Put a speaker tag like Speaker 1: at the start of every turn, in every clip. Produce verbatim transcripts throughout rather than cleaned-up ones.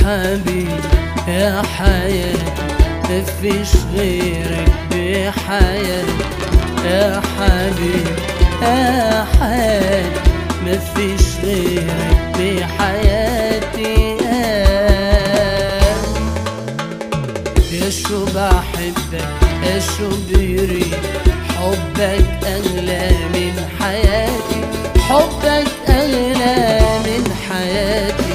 Speaker 1: حبيبي يا حياتي مفيش غيرك بحياتي يا حبيبي يا حياتي مفيش غيرك بحياتي يا شو بحبك يا شو بيريد حبك أغلى من حياتي حبك أغلى من حياتي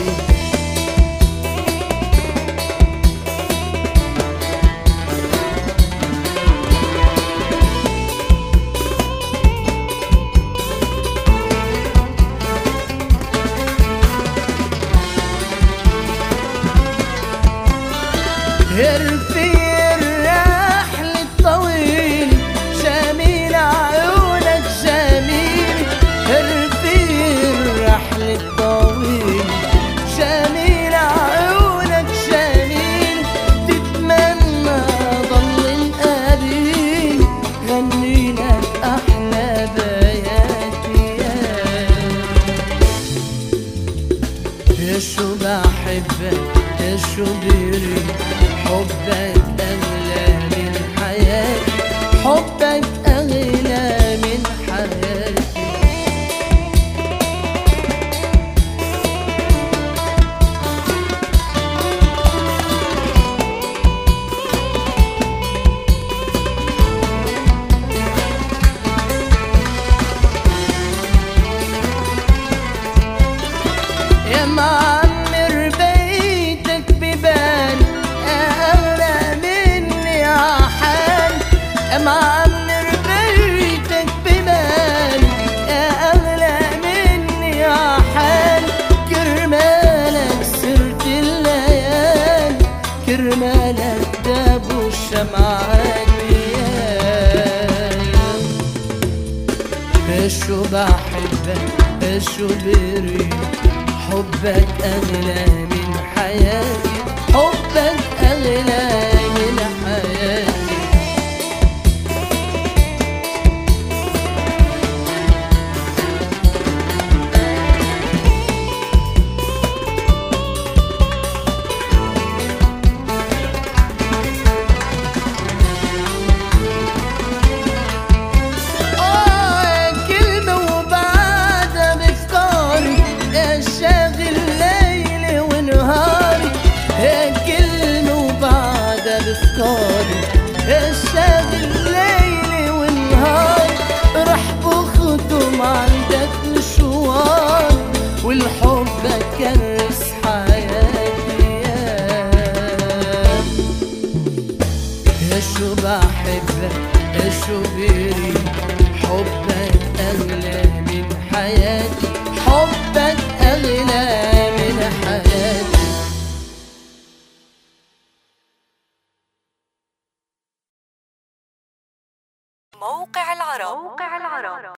Speaker 1: هرفي الرحل الطويل جميل عيونك جميل هرفي الرحل الطويل جميل عيونك جميل تتمنى ضل القليل غني لك أحلى بياتي يا شو بحبك يا شو بيريد حبك أغلى من حياتي حبك أغلى من حياتي يا معمر بيتك ببالي معمر بيتك ببالي يا أغلى مني يا حال كرمالك سرت الليالي كرمالك دابوا الشمعات يا شو بحبك يا شو بريد حبك أغلى من حياتي حبك أغلى من حياتي الشاغل ليلي ونهار رح بخدم عندك مشوار والحب كرس حياتي يا شو بحبك يا شو بريد حبك أغلى من حياتي حبك أغلى من حياتي.
Speaker 2: موقع العرب. موقع العرب.